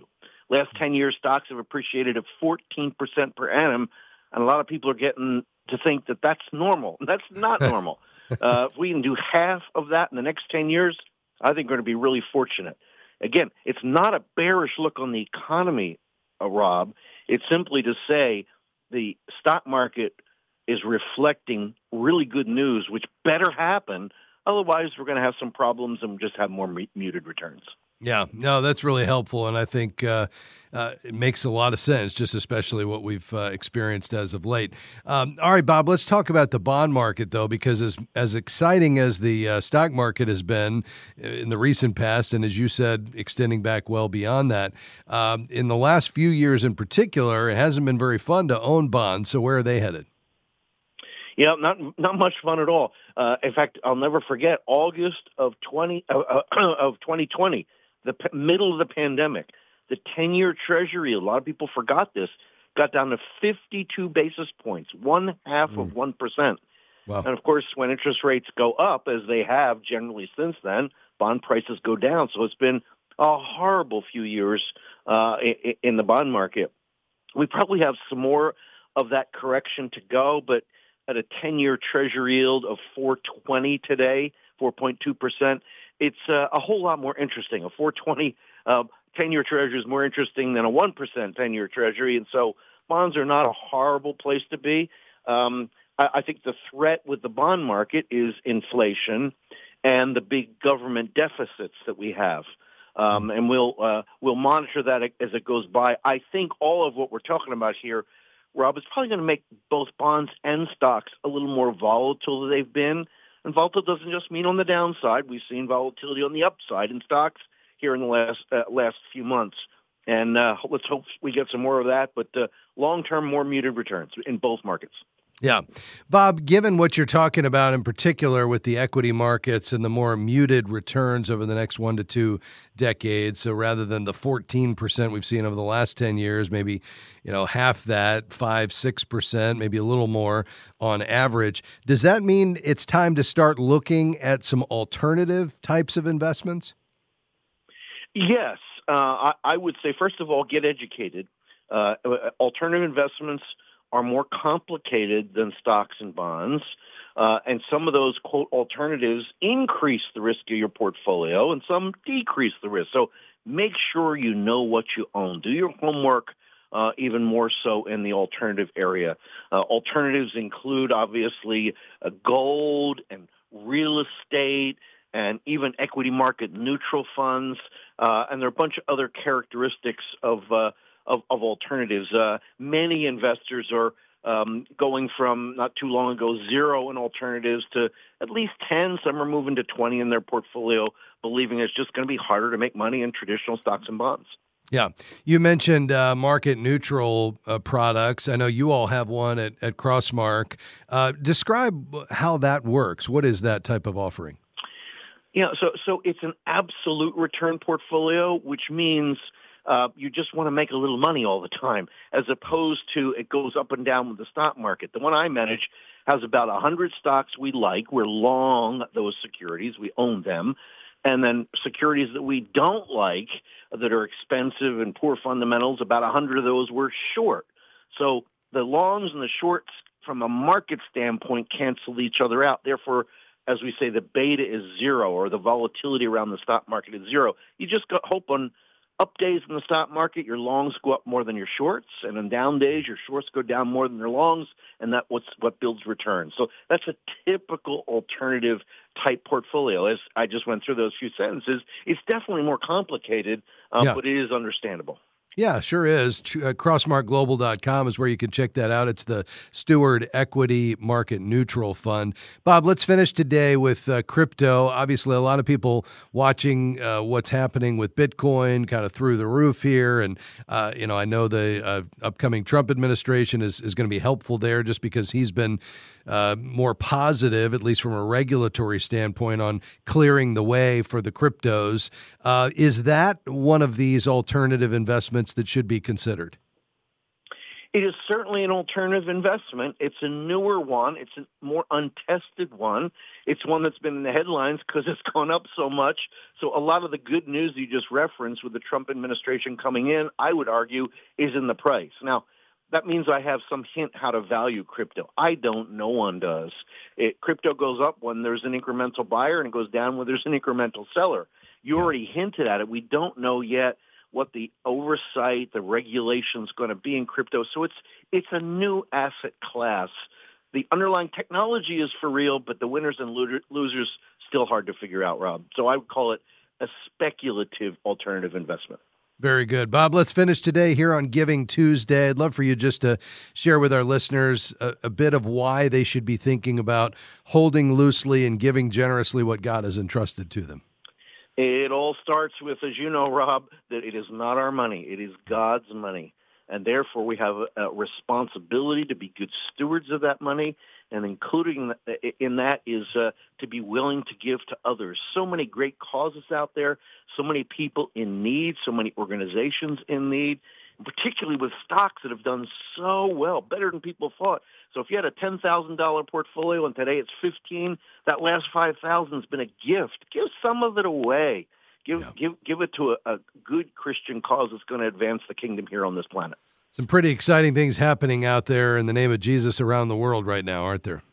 Last ten years, stocks have appreciated at fourteen percent per annum, and a lot of people are getting to think that that's normal. That's not normal. uh, if we can do half of that in the next ten years, I think we're going to be really fortunate. Again, it's not a bearish look on the economy, uh, Rob. It's simply to say the stock market is reflecting really good news, which better happen. Otherwise, we're going to have some problems and just have more muted returns. Yeah, no, that's really helpful, and I think uh, uh, it makes a lot of sense, just especially what we've uh, experienced as of late. Um, all right, Bob, let's talk about the bond market, though, because as as exciting as the uh, stock market has been in the recent past, and as you said, extending back well beyond that, um, in the last few years in particular, it hasn't been very fun to own bonds. So where are they headed? Yeah, not not much fun at all. Uh, in fact, I'll never forget August of twenty uh, uh, of twenty twenty. The p- middle of the pandemic, the ten-year Treasury, a lot of people forgot this, got down to fifty-two basis points, one half mm. of one percent. Wow. And, of course, when interest rates go up, as they have generally since then, bond prices go down. So it's been a horrible few years uh, in, in the bond market. We probably have some more of that correction to go, but at a ten-year Treasury yield of four twenty today, four point two percent, it's uh, a whole lot more interesting. A four twenty uh, ten-year Treasury is more interesting than a one percent ten-year Treasury, and so bonds are not a horrible place to be. Um, I, I think the threat with the bond market is inflation and the big government deficits that we have. Um, and we'll uh, we'll monitor that as it goes by. I think all of what we're talking about here, Rob, is probably going to make both bonds and stocks a little more volatile than they've been. And volatile doesn't just mean on the downside. We've seen volatility on the upside in stocks here in the last uh, last few months. And uh, let's hope we get some more of that. But uh, long-term, more muted returns in both markets. Yeah. Bob, given what you're talking about in particular with the equity markets and the more muted returns over the next one to two decades, so rather than the fourteen percent we've seen over the last ten years, maybe, you know, half that, five, six percent, maybe a little more on average, does that mean it's time to start looking at some alternative types of investments? Yes. Uh, I, I would say, first of all, get educated. Uh, alternative investments are more complicated than stocks and bonds. Uh, and some of those, quote, alternatives increase the risk of your portfolio and some decrease the risk. So make sure you know what you own. Do your homework uh, even more so in the alternative area. Uh, alternatives include, obviously, uh, gold and real estate and even equity market neutral funds. Uh, and there are a bunch of other characteristics of uh Of, of alternatives. Uh, many investors are um, going from not too long ago zero in alternatives to at least ten. Some are moving to twenty in their portfolio, believing it's just going to be harder to make money in traditional stocks and bonds. Yeah. You mentioned uh, market neutral uh, products. I know you all have one at, at Crossmark. Uh, describe how that works. What is that type of offering? Yeah, so so it's an absolute return portfolio, which means Uh, you just want to make a little money all the time, as opposed to it goes up and down with the stock market. The one I manage has about one hundred stocks we like. We're long those securities. We own them. And then securities that we don't like, that are expensive and poor fundamentals, about one hundred of those we're short. So the longs and the shorts, from a market standpoint, cancel each other out. Therefore, as we say, the beta is zero, or the volatility around the stock market is zero. You just got hope on up days in the stock market, your longs go up more than your shorts, and on down days, your shorts go down more than your longs, and that's what's what builds returns. So that's a typical alternative type portfolio. As I just went through those few sentences, it's definitely more complicated, uh, yeah. but it is understandable. Yeah, sure is. Uh, crossmark global dot com is where you can check that out. It's the Steward Equity Market Neutral Fund. Bob, let's finish today with uh, crypto. Obviously, a lot of people watching uh, what's happening with Bitcoin kind of through the roof here. And, uh, you know, I know the uh, upcoming Trump administration is, is going to be helpful there just because he's been uh, more positive, at least from a regulatory standpoint, on clearing the way for the cryptos. Uh, is that one of these alternative investments that should be considered? It is certainly an alternative investment. It's a newer one. It's a more untested one. It's one that's been in the headlines because it's gone up so much. So a lot of the good news you just referenced with the Trump administration coming in, I would argue, is in the price. Now, that means I have some hint how to value crypto. I don't. No one does. It, crypto goes up when there's an incremental buyer, and it goes down when there's an incremental seller. You already hinted at it. We don't know yet what the oversight, the regulation's going to be in crypto. So it's it's a new asset class. The underlying technology is for real, but the winners and losers still hard to figure out, Rob. So I would call it a speculative alternative investment. Very good. Bob, let's finish today here on Giving Tuesday. I'd love for you just to share with our listeners a, a bit of why they should be thinking about holding loosely and giving generously what God has entrusted to them. It all starts with, as you know, Rob, that it is not our money. It is God's money. And therefore, we have a, a responsibility to be good stewards of that money. And including in that is uh, to be willing to give to others. So many great causes out there, so many people in need, so many organizations in need, particularly with stocks that have done so well, better than people thought. So if you had a ten thousand dollars portfolio and today it's fifteen, that last five thousand dollars has been a gift. Give some of it away. Give yeah. give give it to a, a good Christian cause that's going to advance the kingdom here on this planet. Some pretty exciting things happening out there in the name of Jesus around the world right now, aren't there?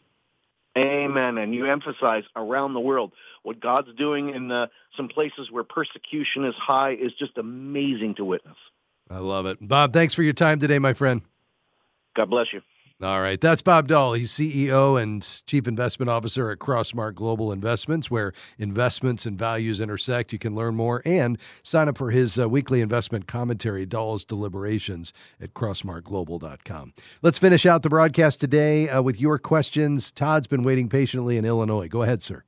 Amen. And you emphasize around the world. What God's doing in uh, some places where persecution is high is just amazing to witness. I love it. Bob, thanks for your time today, my friend. God bless you. All right. That's Bob Dahl. He's C E O and Chief Investment Officer at Crossmark Global Investments, where investments and values intersect. You can learn more and sign up for his uh, weekly investment commentary, Dahl's Deliberations, at crossmark global dot com. Let's finish out the broadcast today uh, with your questions. Todd's been waiting patiently in Illinois. Go ahead, sir.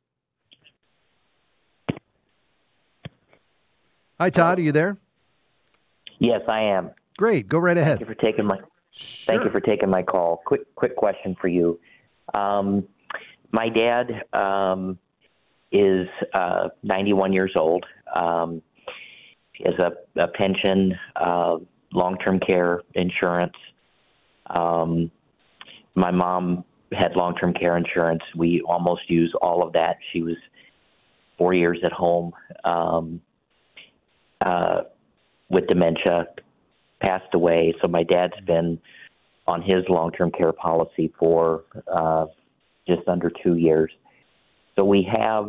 Hi, Todd. Are you there? Yes, I am. Great. Go right ahead. Thank you for taking my Sure. Thank you for taking my call. Quick quick question for you. Um, my dad um, is uh, ninety-one years old. Um, he has a, a pension, uh, long-term care insurance. Um, my mom had long-term care insurance. We almost used all of that. She was four years at home um, uh, with dementia. Passed away, so my dad's been on his long-term care policy for uh, just under two years. So we have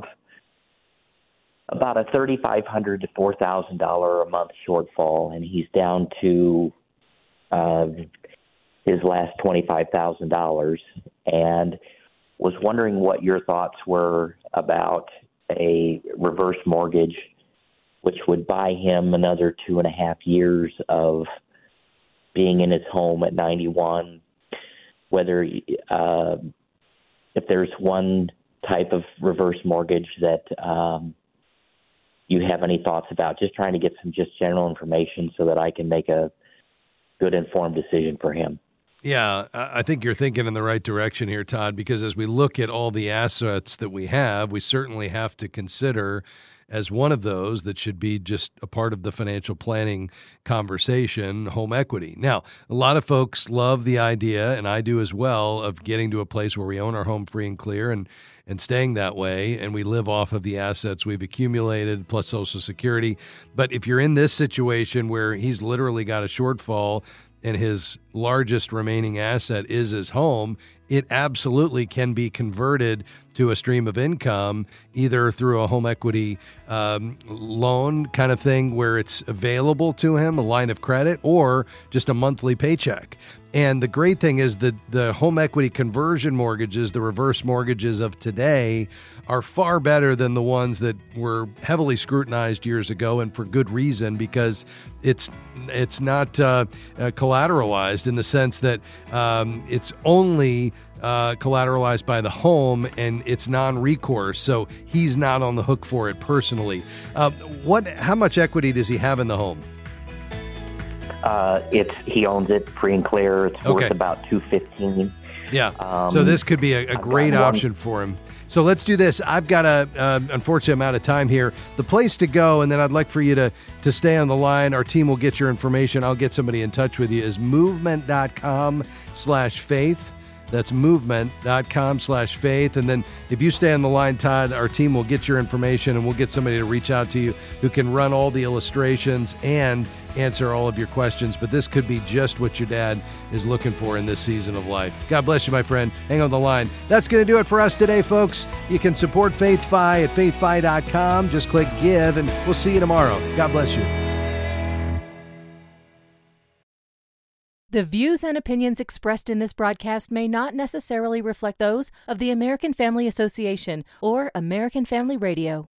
about a thirty-five hundred dollars to four thousand dollars a month shortfall, and he's down to uh, his last twenty-five thousand dollars, and was wondering what your thoughts were about a reverse mortgage, which would buy him another two and a half years of being in his home at ninety-one, whether uh, if there's one type of reverse mortgage that um, you have any thoughts about, just trying to get some just general information so that I can make a good informed decision for him. Yeah, I think you're thinking in the right direction here, Todd, because as we look at all the assets that we have, we certainly have to consider as one of those that should be just a part of the financial planning conversation, home equity. Now, a lot of folks love the idea, and I do as well, of getting to a place where we own our home free and clear and, and staying that way, and we live off of the assets we've accumulated plus Social Security. But if you're in this situation where he's literally got a shortfall and his largest remaining asset is his home, it absolutely can be converted to a stream of income, either through a home equity um, loan kind of thing where it's available to him, a line of credit, or just a monthly paycheck. And the great thing is that the home equity conversion mortgages, the reverse mortgages of today, are far better than the ones that were heavily scrutinized years ago, and for good reason, because it's it's not uh, uh, collateralized in the sense that um, it's only uh, collateralized by the home and it's non-recourse, so he's not on the hook for it personally. Uh, what? How much equity does he have in the home? Uh, it's he owns it free and clear. It's worth Okay. about two fifteen. Yeah. Um, so this could be a, a I've great got one- option for him. So let's do this. I've got a uh, unfortunate amount of time here. The place to go, and then I'd like for you to to stay on the line. Our team will get your information. I'll get somebody in touch with you. Is movement.com slash faith. That's movement.com slash faith. And then if you stay on the line, Todd, our team will get your information and we'll get somebody to reach out to you who can run all the illustrations and answer all of your questions. But this could be just what your dad is looking for in this season of life. God bless you, my friend. Hang on the line. That's going to do it for us today, folks. You can support FaithFi at faith fi dot com. Just click give, and we'll see you tomorrow. God bless you. The views and opinions expressed in this broadcast may not necessarily reflect those of the American Family Association or American Family Radio.